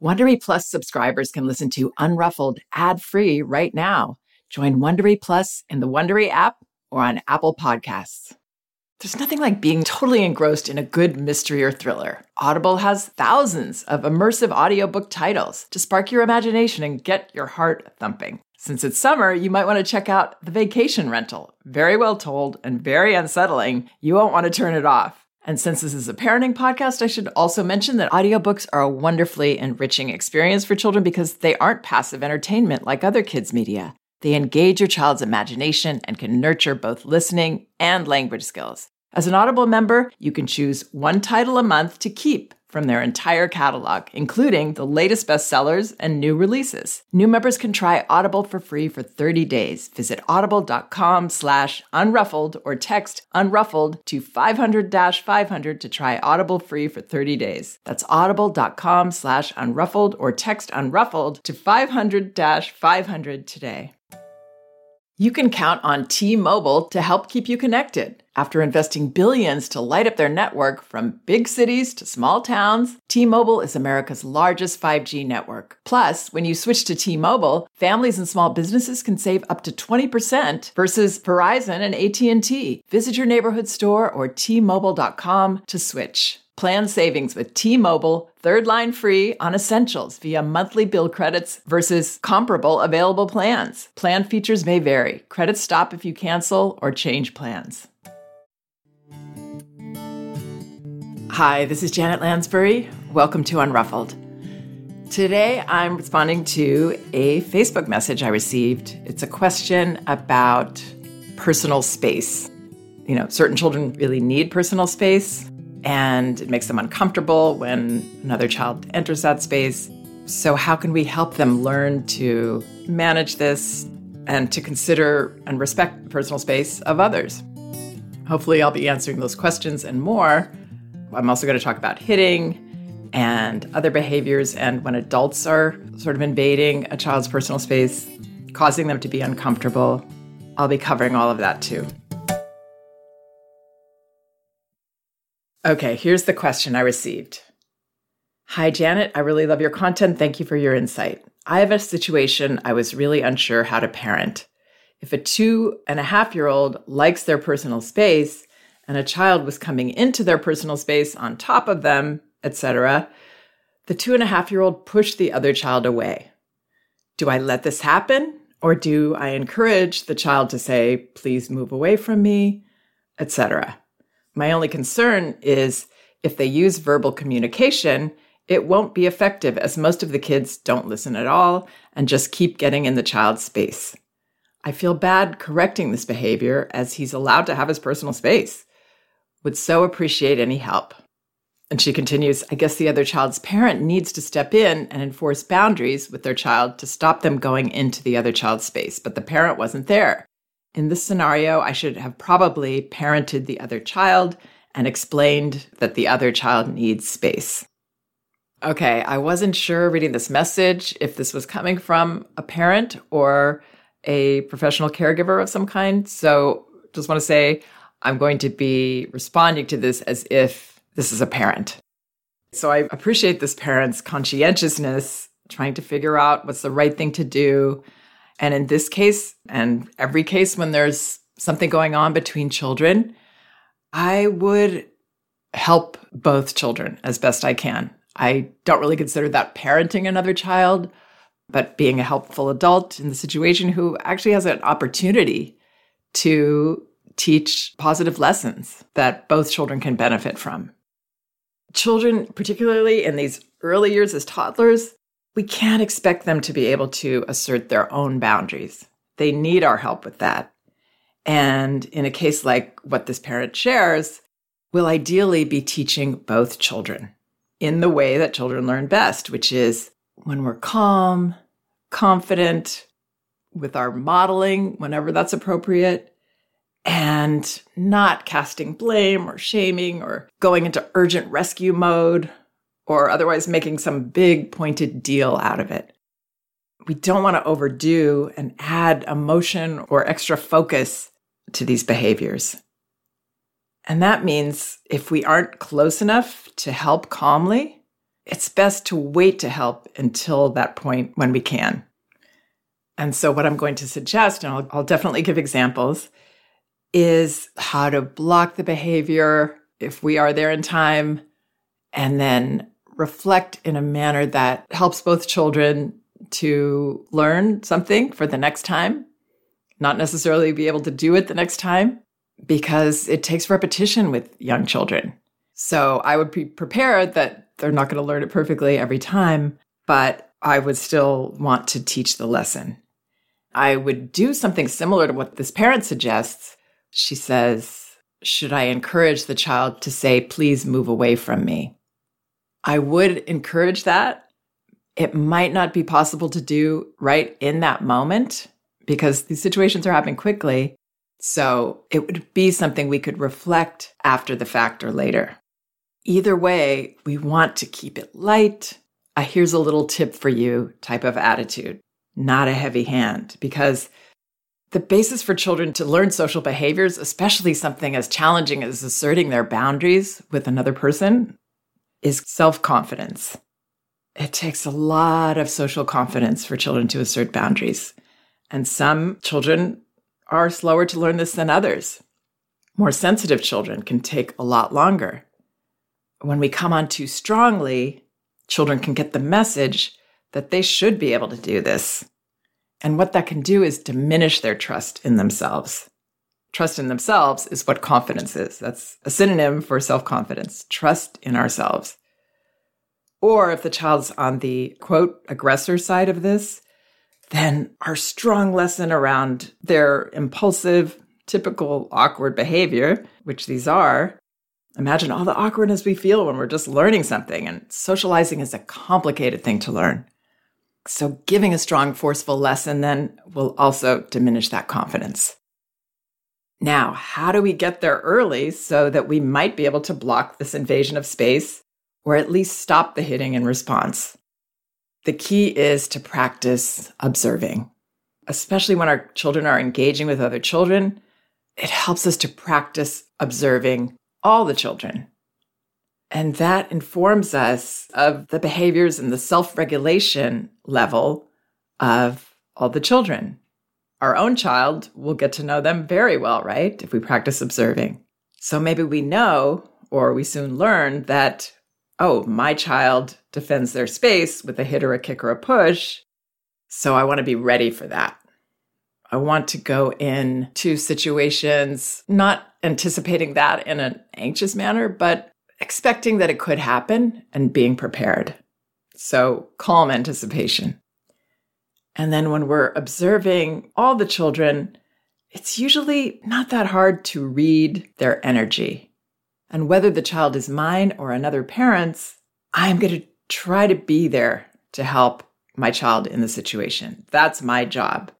Wondery Plus subscribers can listen to Unruffled ad-free right now. Join Wondery Plus in the Wondery app or on Apple Podcasts. There's nothing like being totally engrossed in a good mystery or thriller. Audible has thousands of immersive audiobook titles to spark your imagination and get your heart thumping. Since it's summer, you might want to check out The Vacation Rental. Very well told and very unsettling. You won't want to turn it off. And since this is a parenting podcast, I should also mention that audiobooks are a wonderfully enriching experience for children because they aren't passive entertainment like other kids' media. They engage your child's imagination and can nurture both listening and language skills. As an Audible member, you can choose one title a month to keep from their entire catalog, including the latest bestsellers and new releases. New members can try Audible for free for 30 days. Visit audible.com/unruffled or text unruffled to 500-500 to try Audible free for 30 days. That's audible.com/unruffled or text unruffled to 500-500 today. You can count on T-Mobile to help keep you connected. After investing billions to light up their network from big cities to small towns, T-Mobile is America's largest 5G network. Plus, when you switch to T-Mobile, families and small businesses can save up to 20% versus Verizon and AT&T. Visit your neighborhood store or T-Mobile.com to switch. Plan savings with T-Mobile, third line free on essentials via monthly bill credits versus comparable available plans. Plan features may vary. Credits stop if you cancel or change plans. Hi, this is Janet Lansbury. Welcome to Unruffled. Today, I'm responding to a Facebook message I received. It's a question about personal space. You know, certain children really need personal space, and it makes them uncomfortable when another child enters that space. So how can we help them learn to manage this and to consider and respect the personal space of others? Hopefully I'll be answering those questions and more. I'm also going to talk about hitting and other behaviors and when adults are sort of invading a child's personal space, causing them to be uncomfortable. I'll be covering all of that too. Okay, here's the question I received. Hi, Janet. I really love your content. Thank you for your insight. I have a situation I was really unsure how to parent. If a 2.5-year-old likes their personal space and a child was coming into their personal space on top of them, etc., the 2.5-year-old pushed the other child away. Do I let this happen? Or do I encourage the child to say, please move away from me, etc.? My only concern is if they use verbal communication, it won't be effective as most of the kids don't listen at all and just keep getting in the child's space. I feel bad correcting this behavior as he's allowed to have his personal space. Would so appreciate any help. And she continues, I guess the other child's parent needs to step in and enforce boundaries with their child to stop them going into the other child's space, but the parent wasn't there. In this scenario, I should have probably parented the other child and explained that the other child needs space. Okay, I wasn't sure reading this message if this was coming from a parent or a professional caregiver of some kind. So just want to say I'm going to be responding to this as if this is a parent. So I appreciate this parent's conscientiousness, trying to figure out what's the right thing to do. And in this case, and every case when there's something going on between children, I would help both children as best I can. I don't really consider that parenting another child, but being a helpful adult in the situation who actually has an opportunity to teach positive lessons that both children can benefit from. Children, particularly in these early years as toddlers, we can't expect them to be able to assert their own boundaries. They need our help with that. And in a case like what this parent shares, we'll ideally be teaching both children in the way that children learn best, which is when we're calm, confident, with our modeling whenever that's appropriate, and not casting blame or shaming or going into urgent rescue mode or otherwise making some big pointed deal out of it. We don't want to overdo and add emotion or extra focus to these behaviors. And that means if we aren't close enough to help calmly, it's best to wait to help until that point when we can. And so what I'm going to suggest, and I'll definitely give examples, is how to block the behavior if we are there in time, and then reflect in a manner that helps both children to learn something for the next time, not necessarily be able to do it the next time, because it takes repetition with young children. So I would be prepared that they're not going to learn it perfectly every time, but I would still want to teach the lesson. I would do something similar to what this parent suggests. She says, should I encourage the child to say, please move away from me? I would encourage that. It might not be possible to do right in that moment because these situations are happening quickly. So it would be something we could reflect after the fact or later. Either way, we want to keep it light. A here's a little tip for you type of attitude, not a heavy hand, because the basis for children to learn social behaviors, especially something as challenging as asserting their boundaries with another person, is self-confidence. It takes a lot of social confidence for children to assert boundaries. And some children are slower to learn this than others. More sensitive children can take a lot longer. When we come on too strongly, children can get the message that they should be able to do this. And what that can do is diminish their trust in themselves. Trust in themselves is what confidence is. That's a synonym for self-confidence, trust in ourselves. Or if the child's on the, quote, aggressor side of this, then our strong lesson around their impulsive, typical awkward behavior, which these are, imagine all the awkwardness we feel when we're just learning something, and socializing is a complicated thing to learn. So giving a strong, forceful lesson then will also diminish that confidence. Now, how do we get there early so that we might be able to block this invasion of space or at least stop the hitting in response? The key is to practice observing. Especially when our children are engaging with other children, it helps us to practice observing all the children. And that informs us of the behaviors and the self-regulation level of all the children. Our own child will get to know them very well, right? If we practice observing. So maybe we know, or we soon learn that, oh, my child defends their space with a hit or a kick or a push. So I want to be ready for that. I want to go into situations, not anticipating that in an anxious manner, but expecting that it could happen and being prepared. So calm anticipation. And then when we're observing all the children, it's usually not that hard to read their energy. And whether the child is mine or another parent's, I'm going to try to be there to help my child in the situation. That's my job.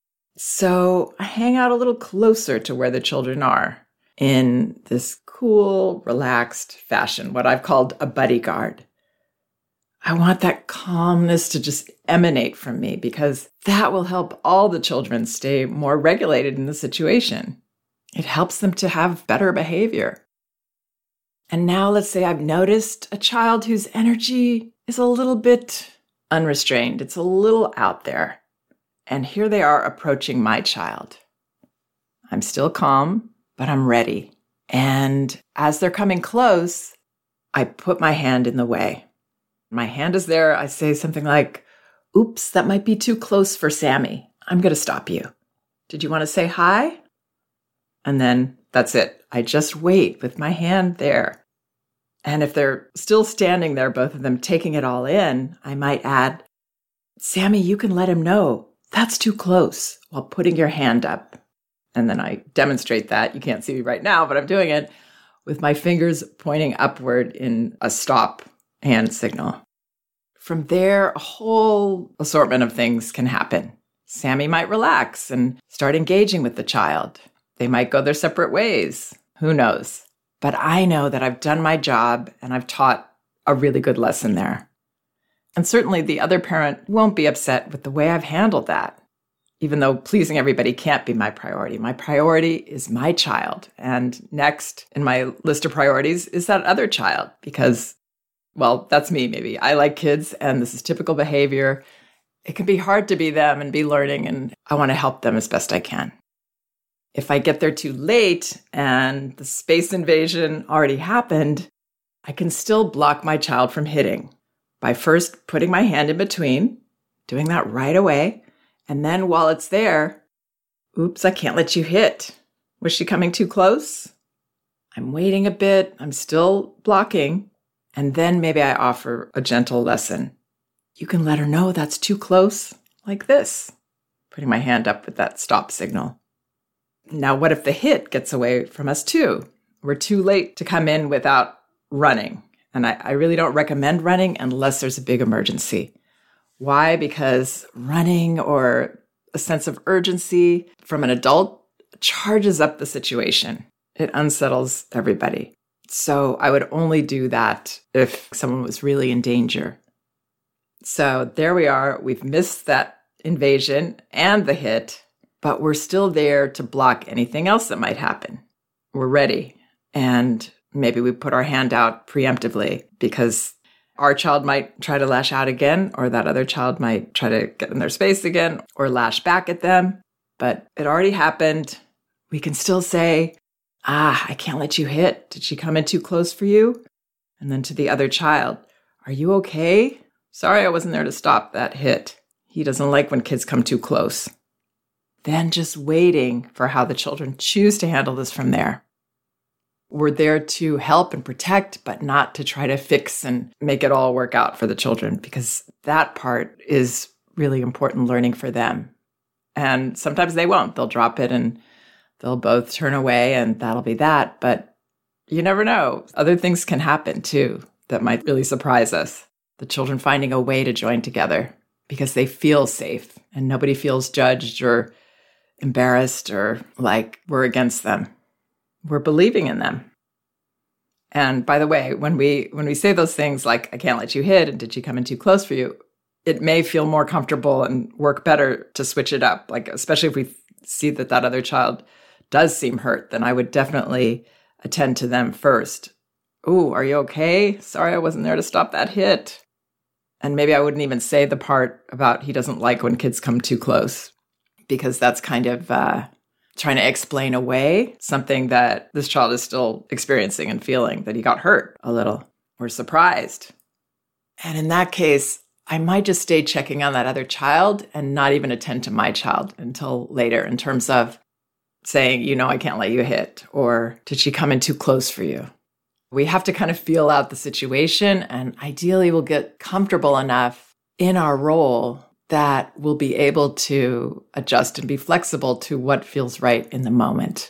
So I hang out a little closer to where the children are in this cool, relaxed fashion, what I've called a bodyguard. I want that calmness to just emanate from me because that will help all the children stay more regulated in the situation. It helps them to have better behavior. And now let's say I've noticed a child whose energy is a little bit unrestrained. It's a little out there. And here they are approaching my child. I'm still calm, but I'm ready. And as they're coming close, I put my hand in the way. My hand is there. I say something like, oops, that might be too close for Sammy. I'm going to stop you. Did you want to say hi? And then that's it. I just wait with my hand there. And if they're still standing there, both of them taking it all in, I might add, Sammy, you can let him know that's too close while putting your hand up. And then I demonstrate that. You can't see me right now, but I'm doing it with my fingers pointing upward in a stop hand signal. From there, a whole assortment of things can happen. Sammy might relax and start engaging with the child. They might go their separate ways. Who knows? But I know that I've done my job and I've taught a really good lesson there. And certainly the other parent won't be upset with the way I've handled that. Even though pleasing everybody can't be my priority. My priority is my child. And next in my list of priorities is that other child, because Well, that's me, maybe. I like kids, and this is typical behavior. It can be hard to be them and be learning, and I want to help them as best I can. If I get there too late and the space invasion already happened, I can still block my child from hitting by first putting my hand in between, doing that right away, and then while it's there, oops, I can't let you hit. Was she coming too close? I'm waiting a bit, I'm still blocking, and then maybe I offer a gentle lesson. You can let her know that's too close, like this, putting my hand up with that stop signal. Now, what if the hit gets away from us too? We're too late to come in without running. And I really don't recommend running unless there's a big emergency. Why? Because running or a sense of urgency from an adult charges up the situation. It unsettles everybody. So I would only do that if someone was really in danger. So there we are. We've missed that invasion and the hit, but we're still there to block anything else that might happen. We're ready. And maybe we put our hand out preemptively because our child might try to lash out again, or that other child might try to get in their space again or lash back at them. But it already happened. We can still say, I can't let you hit. Did she come in too close for you? And then to the other child, are you okay? Sorry, I wasn't there to stop that hit. He doesn't like when kids come too close. Then just waiting for how the children choose to handle this from there. We're there to help and protect, but not to try to fix and make it all work out for the children, because that part is really important learning for them. And sometimes they won't. They'll drop it and they'll both turn away and that'll be that. But you never know. Other things can happen too that might really surprise us. The children finding a way to join together because they feel safe and nobody feels judged or embarrassed or like we're against them. We're believing in them. And by the way, when we say those things like, I can't let you hit, and did she come in too close for you? It may feel more comfortable and work better to switch it up. Like, especially if we see that other child does seem hurt, then I would definitely attend to them first. Ooh, are you okay? Sorry, I wasn't there to stop that hit. And maybe I wouldn't even say the part about he doesn't like when kids come too close, because that's kind of trying to explain away something that this child is still experiencing and feeling, that he got hurt a little or surprised. And in that case, I might just stay checking on that other child and not even attend to my child until later in terms of saying, I can't let you hit, or did she come in too close for you? We have to kind of feel out the situation, and ideally we'll get comfortable enough in our role that we'll be able to adjust and be flexible to what feels right in the moment.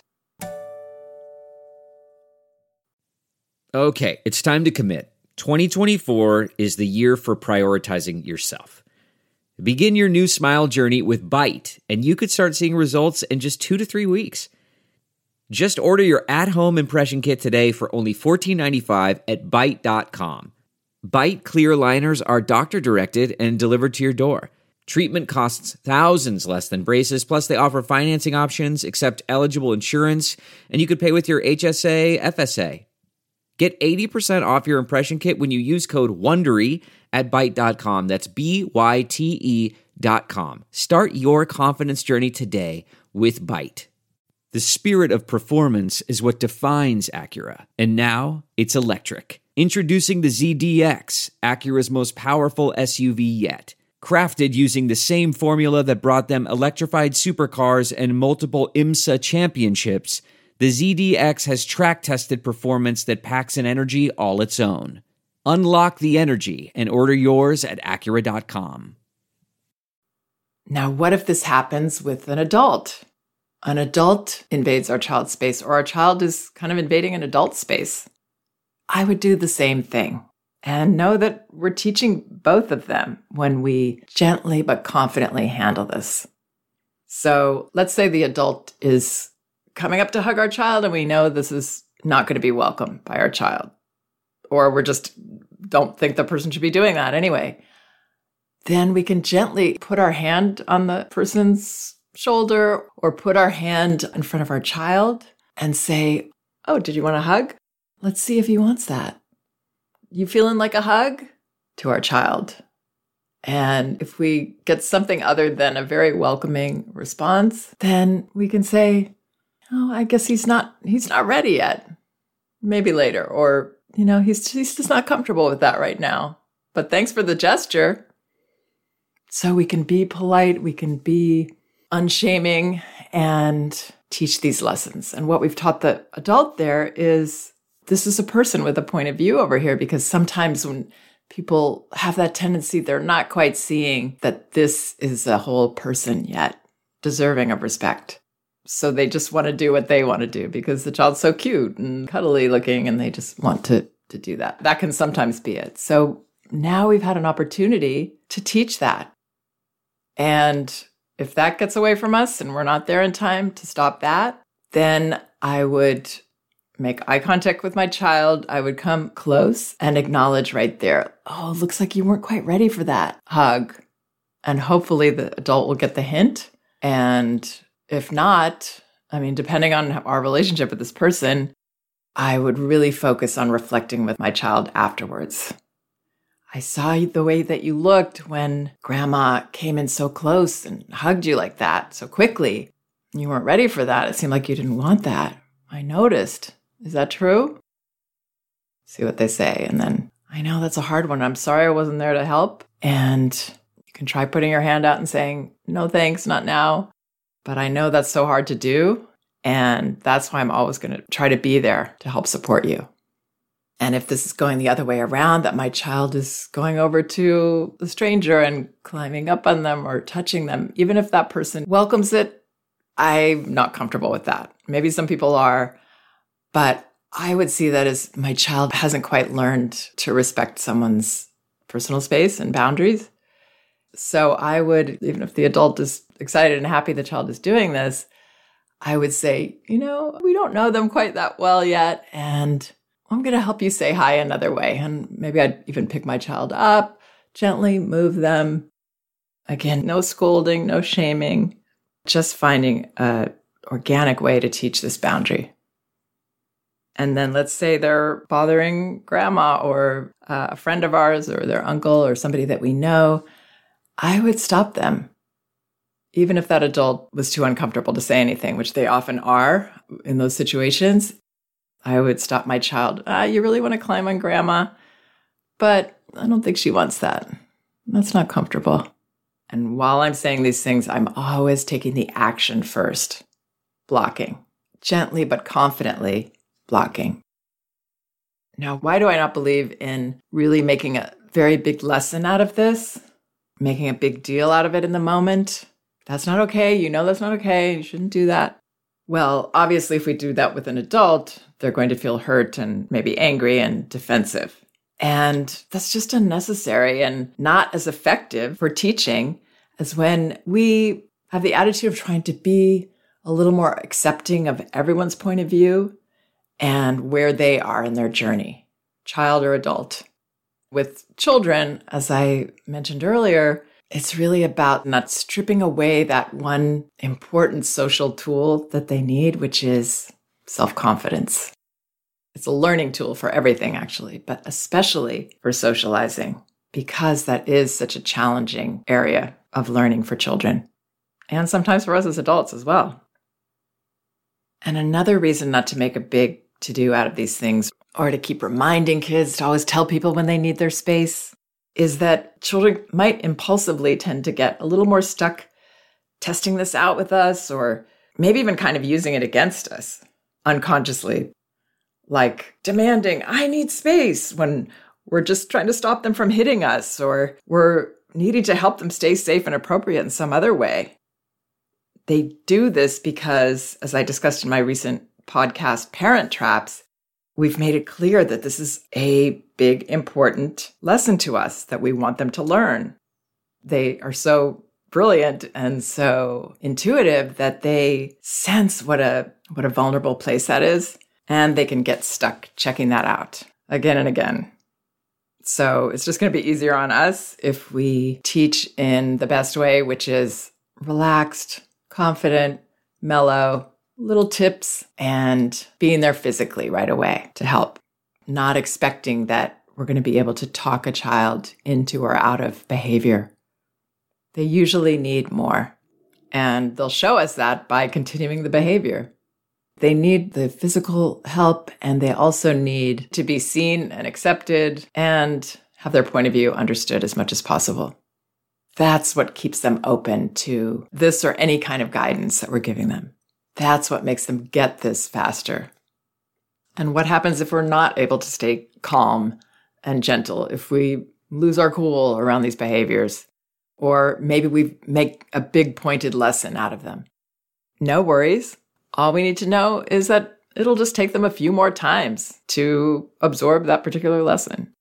Okay, it's time to commit. 2024 is the year for prioritizing yourself. Begin your new smile journey with Byte, and you could start seeing results in just 2 to 3 weeks. Just order your at-home impression kit today for only $14.95 at Byte.com. Byte clear liners are doctor-directed and delivered to your door. Treatment costs thousands less than braces, plus they offer financing options, accept eligible insurance, and you could pay with your HSA, FSA. Get 80% off your impression kit when you use code WONDERY at Byte.com. That's BYTE.com. Start your confidence journey today with Byte. The spirit of performance is what defines Acura, and now it's electric. Introducing the ZDX, Acura's most powerful SUV yet. Crafted using the same formula that brought them electrified supercars and multiple IMSA championships, the ZDX has track-tested performance that packs an energy all its own. Unlock the energy and order yours at Acura.com. Now, what if this happens with an adult? An adult invades our child's space, or our child is kind of invading an adult space. I would do the same thing. And know that we're teaching both of them when we gently but confidently handle this. So let's say the adult is coming up to hug our child and we know this is not going to be welcome by our child. Or we just don't think the person should be doing that anyway. Then we can gently put our hand on the person's shoulder or put our hand in front of our child and say, oh, did you want a hug? Let's see if he wants that. you feeling like a hug to our child? And if we get something other than a very welcoming response, then we can say, oh, I guess he's not ready yet. Maybe later. Or, he's just not comfortable with that right now. But thanks for the gesture. So we can be polite, we can be unshaming and teach these lessons. And what we've taught the adult there is this is a person with a point of view over here, because sometimes when people have that tendency, they're not quite seeing that this is a whole person yet, deserving of respect. So they just want to do what they want to do because the child's so cute and cuddly looking, and they just want to do that. That can sometimes be it. So now we've had an opportunity to teach that. And if that gets away from us and we're not there in time to stop that, then I would make eye contact with my child. I would come close and acknowledge right there, oh, looks like you weren't quite ready for that hug. And hopefully the adult will get the hint. And if not, depending on our relationship with this person, I would really focus on reflecting with my child afterwards. I saw the way that you looked when grandma came in so close and hugged you like that so quickly. You weren't ready for that. It seemed like you didn't want that. I noticed. Is that true? See what they say. And then, I know that's a hard one. I'm sorry I wasn't there to help. And you can try putting your hand out and saying, no thanks, not now. But I know that's so hard to do. And that's why I'm always going to try to be there to help support you. And if this is going the other way around, that my child is going over to a stranger and climbing up on them or touching them, even if that person welcomes it, I'm not comfortable with that. Maybe some people are, but I would see that as my child hasn't quite learned to respect someone's personal space and boundaries. So I would, even if the adult is excited and happy the child is doing this, I would say, we don't know them quite that well yet, and I'm going to help you say hi another way. And maybe I'd even pick my child up, gently move them. Again, no scolding, no shaming, just finding an organic way to teach this boundary. And then let's say they're bothering grandma or a friend of ours or their uncle or somebody that we know. I would stop them. Even if that adult was too uncomfortable to say anything, which they often are in those situations, I would stop my child. You really want to climb on grandma? But I don't think she wants that. That's not comfortable. And while I'm saying these things, I'm always taking the action first. Blocking. Gently but confidently blocking. Now, why do I not believe in really making a very big lesson out of this? Making a big deal out of it in the moment? That's not okay. That's not okay. You shouldn't do that. Well, obviously, if we do that with an adult, they're going to feel hurt and maybe angry and defensive. And that's just unnecessary and not as effective for teaching as when we have the attitude of trying to be a little more accepting of everyone's point of view and where they are in their journey, child or adult. With children, as I mentioned earlier, it's really about not stripping away that one important social tool that they need, which is self-confidence. It's a learning tool for everything, actually, but especially for socializing, because that is such a challenging area of learning for children, and sometimes for us as adults as well. And another reason not to make a big to-do out of these things, or to keep reminding kids to always tell people when they need their space, is that children might impulsively tend to get a little more stuck testing this out with us, or maybe even kind of using it against us unconsciously, like demanding, I need space, when we're just trying to stop them from hitting us, or we're needing to help them stay safe and appropriate in some other way. They do this because, as I discussed in my recent podcast, Parent Traps, we've made it clear that this is a big, important lesson to us that we want them to learn. They are so brilliant and so intuitive that they sense what a vulnerable place that is, and they can get stuck checking that out again and again. So it's just going to be easier on us if we teach in the best way, which is relaxed, confident, mellow, little tips, and being there physically right away to help. Not expecting that we're going to be able to talk a child into or out of behavior. They usually need more, and they'll show us that by continuing the behavior. They need the physical help, and they also need to be seen and accepted and have their point of view understood as much as possible. That's what keeps them open to this or any kind of guidance that we're giving them. That's what makes them get this faster. And what happens if we're not able to stay calm and gentle, if we lose our cool around these behaviors, or maybe we make a big pointed lesson out of them? No worries. All we need to know is that it'll just take them a few more times to absorb that particular lesson.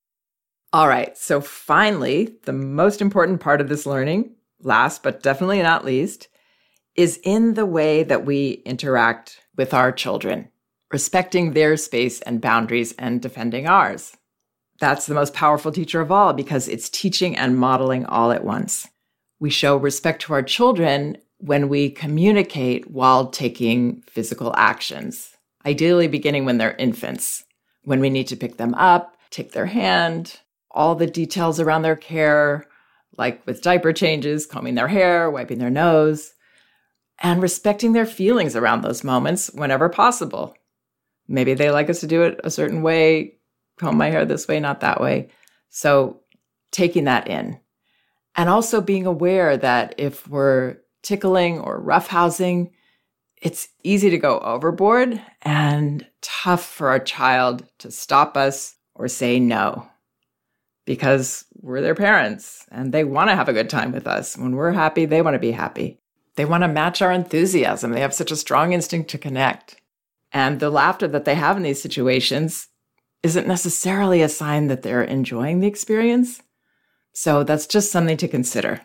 All right, so finally, the most important part of this learning, last but definitely not least, is in the way that we interact with our children, respecting their space and boundaries and defending ours. That's the most powerful teacher of all because it's teaching and modeling all at once. We show respect to our children when we communicate while taking physical actions, ideally beginning when they're infants, when we need to pick them up, take their hand, all the details around their care, like with diaper changes, combing their hair, wiping their nose, and respecting their feelings around those moments whenever possible. Maybe they like us to do it a certain way, comb my hair this way, not that way. So taking that in. And also being aware that if we're tickling or roughhousing, it's easy to go overboard and tough for our child to stop us or say no. Because we're their parents and they want to have a good time with us. When we're happy, they want to be happy. They want to match our enthusiasm. They have such a strong instinct to connect. And the laughter that they have in these situations isn't necessarily a sign that they're enjoying the experience. So that's just something to consider.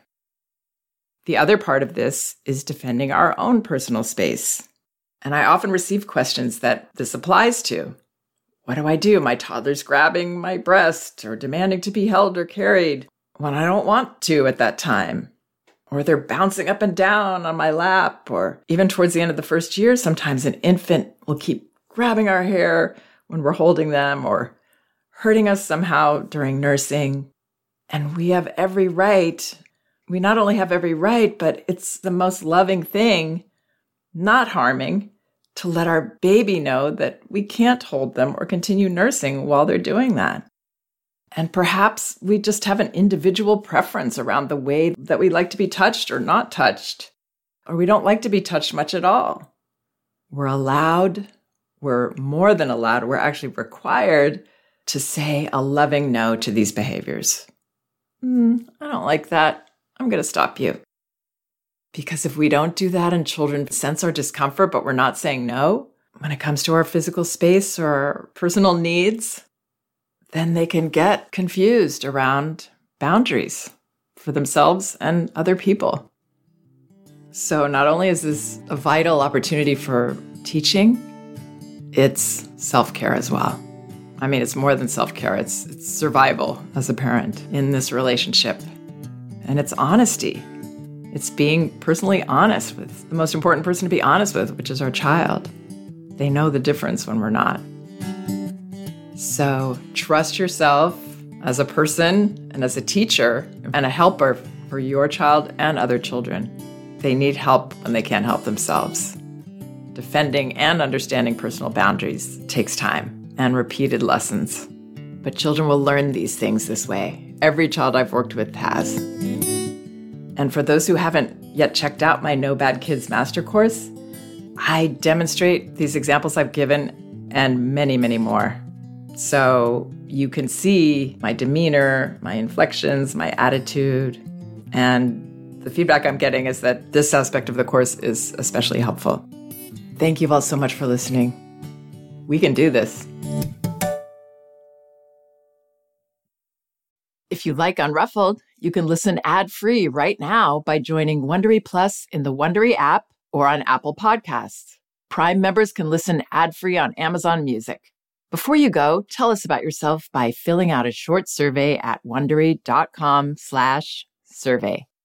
The other part of this is defending our own personal space. And I often receive questions that this applies to. What do I do? My toddler's grabbing my breast or demanding to be held or carried when I don't want to at that time. Or they're bouncing up and down on my lap. Or even towards the end of the first year, sometimes an infant will keep grabbing our hair when we're holding them or hurting us somehow during nursing. And we have every right. We not only have every right, but it's the most loving thing, not harming, to let our baby know that we can't hold them or continue nursing while they're doing that. And perhaps we just have an individual preference around the way that we like to be touched or not touched, or we don't like to be touched much at all. We're allowed, we're more than allowed, we're actually required to say a loving no to these behaviors. I don't like that. I'm going to stop you. Because if we don't do that and children sense our discomfort, but we're not saying no, when it comes to our physical space or our personal needs, then they can get confused around boundaries for themselves and other people. So not only is this a vital opportunity for teaching, it's self-care as well. I mean, it's more than self-care. It's survival as a parent in this relationship. And it's honesty. It's being personally honest with the most important person to be honest with, which is our child. They know the difference when we're not. So trust yourself as a person and as a teacher and a helper for your child and other children. They need help when they can't help themselves. Defending and understanding personal boundaries takes time and repeated lessons. But children will learn these things this way. Every child I've worked with has. And for those who haven't yet checked out my No Bad Kids Master Course, I demonstrate these examples I've given and many, many more. So you can see my demeanor, my inflections, my attitude, and the feedback I'm getting is that this aspect of the course is especially helpful. Thank you all so much for listening. We can do this. If you like Unruffled, you can listen ad-free right now by joining Wondery Plus in the Wondery app or on Apple Podcasts. Prime members can listen ad-free on Amazon Music. Before you go, tell us about yourself by filling out a short survey at Wondery.com/survey.